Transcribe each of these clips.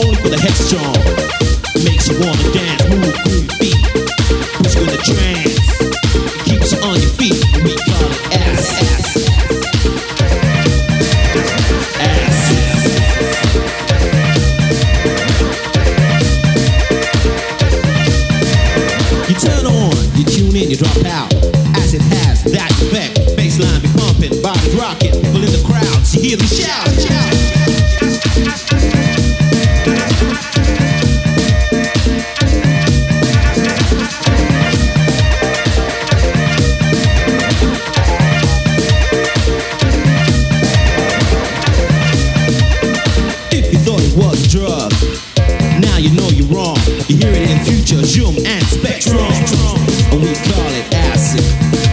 only for the headstrong. Makes you wanna dance, move, groove, beat. Puts you in a trance, keeps you on your feet. We call it ass. You turn on, you tune in, you drop out. As it has that effect, bassline be pumping, bodies rocking, people in the crowds, you hear them shout. If you thought it was a drug, now you know you're wrong. You hear it in Future, Zoom, and Spectrum. And we call it acid.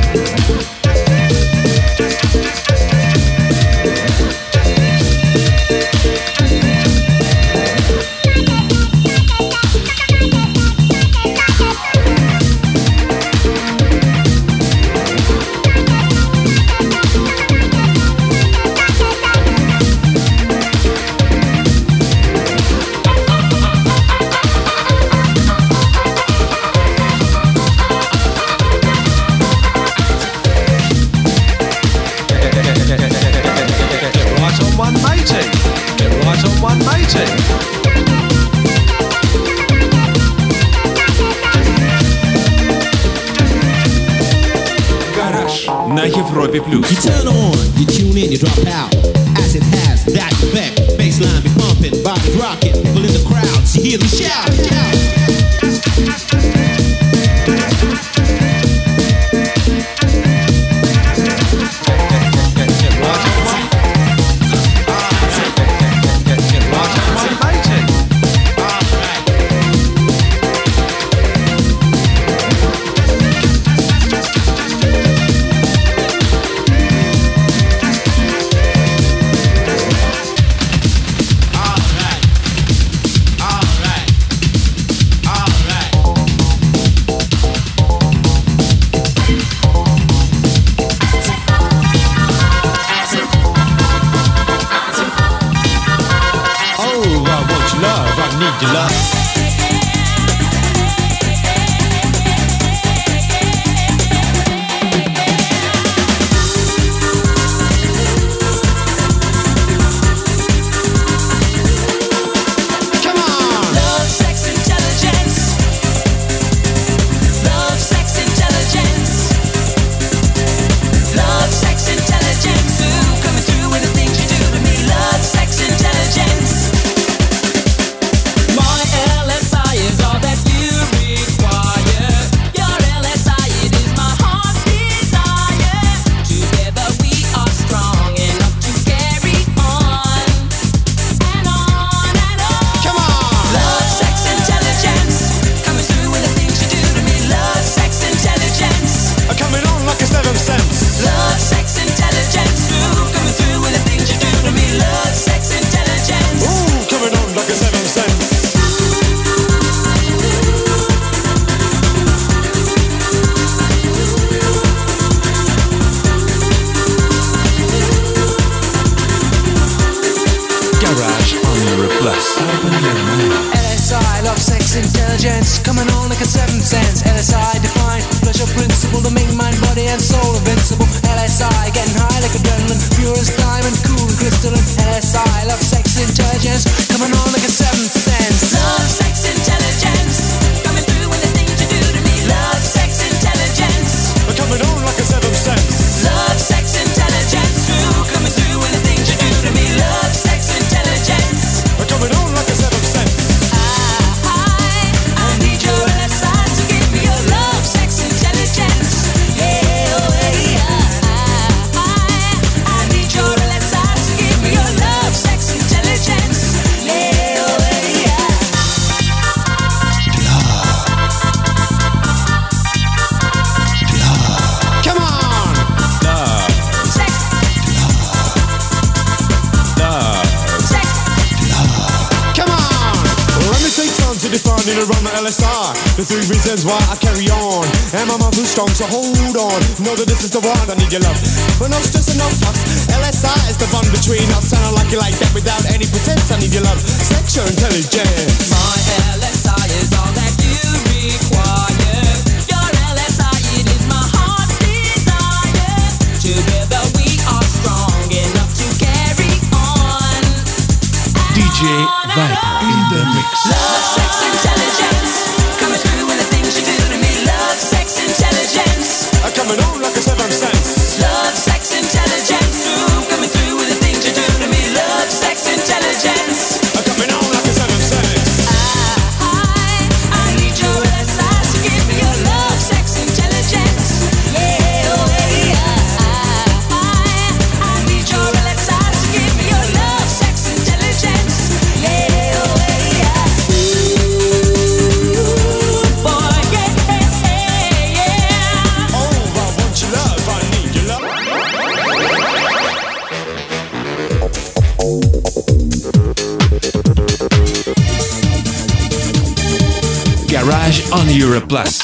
На Европе плюс. You turn on, you tune in, you drop out. As it has that effect, bassline be pumping, bodies rocking, people in the crowds, you hear them shout. Need your love. LSI, love, sex, intelligence, coming on like a seventh sense. LSI define pleasure principle to make mind, body and soul invincible. LSI getting high like adrenaline, pure as diamond, cool and crystalline. LSI, love, sex, intelligence, coming on like a seventh sense. Love, sex, intelligence, coming through with the things you do to me. Love, sex, intelligence, coming on like a seventh sense. Love, sex, intelligence, true, coming through with the things you do to me. Love, sex, intelligence, coming on like a seventh sense. I need your LSI to give me your love, sex, intelligence. Yeah, oh yeah. I need your LSI to give me your love, sex, intelligence. Yeah. to define in around the LSI. The three reasons why I carry on. And my mouth is strong, so hold on. Know that this is the one I need your love. But no stress and no fuss. LSI is the bond between us. And I like you like that without any pretense. I need your love, sexual intelligence. My LSI is all that you require. Your LSI, it is my heart's desire. Together we are strong enough to carry on. DJ Viper in the mix. Love, sex, intelligence. Coming through with the things you do to me. Love, sex, intelligence. Coming on like a seventh sense. Love, sex, intelligence. Ooh, coming through with the things you do to me. Love, sex, intelligence. Coming on like a seventh sense. I need your LSI to give me your love, sex, intelligence. Yeah, oh yeah. I need your LSI to give me your love, sex, intelligence. Yeah, oh yeah. Ooh, boy, yeah. Oh, I want your love, I need your love. Garage on Europe Plus.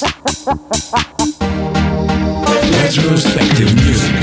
Retrospective music.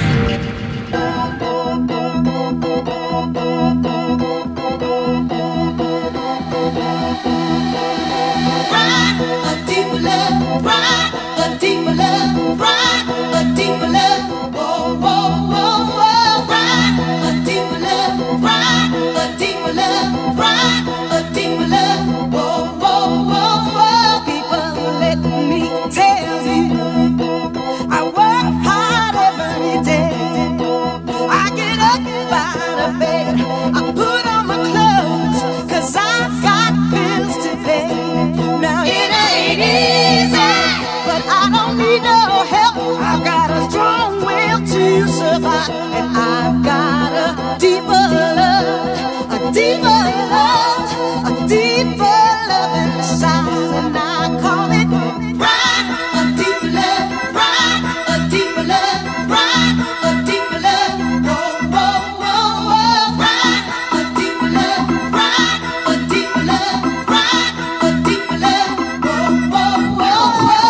A deeper love, right? A deeper love, right? A deeper love, whoa, whoa, whoa, whoa, right? A deeper love, right? A deeper love, right? A deeper love, whoa, whoa, whoa, whoa. People, let me tell you, I work hard every day. I get up out of bed, I put on my clothes, 'cause I've got bills to pay. Now it ain't easy, but I don't need no help. I've got a strong will to survive, and I've got a deeper love, a deeper love, a deeper love inside, and I call it right. A deeper love, right? A deeper love, right? A deeper love, whoa, whoa, whoa, whoa, right? A deeper love, right? A deeper love, right? A deeper love, whoa, whoa, whoa, whoa.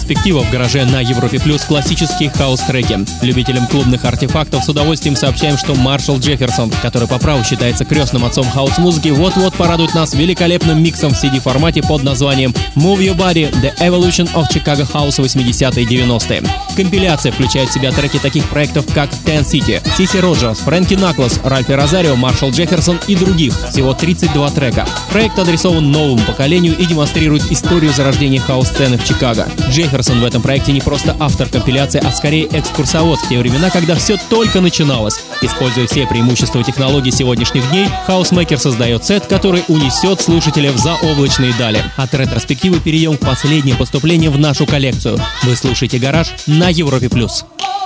Ретроспектива в гараже на Европе Плюс. Классические хаус-треки. Любителям клубных артефактов с удовольствием сообщаем, что Маршал Джефферсон, который по праву считается крестным отцом хаус-музыки, вот-вот порадует нас великолепным миксом в CD-формате под названием Move Your Body – The Evolution of Chicago House 80-е и 90-е. Компиляция включает в себя треки таких проектов, как Ten City, Сиси Роджерс, Фрэнки Наклс, Ральфи Розарио, Маршал Джефферсон и других. Всего 32 трека. Проект адресован новому поколению и демонстрирует историю зарождения хаус-сцены в Чикаго. Джефферсон в этом проекте не просто автор компиляции, а скорее экскурсовод в те времена, когда все только начиналось. Используя все преимущества технологий сегодняшних дней, хаусмейкер создает сет, который унесет слушателя в заоблачные дали. От ретроспективы перейдем к последним поступлениям в нашу коллекцию. Вы слушаете «Гараж» на Европе+.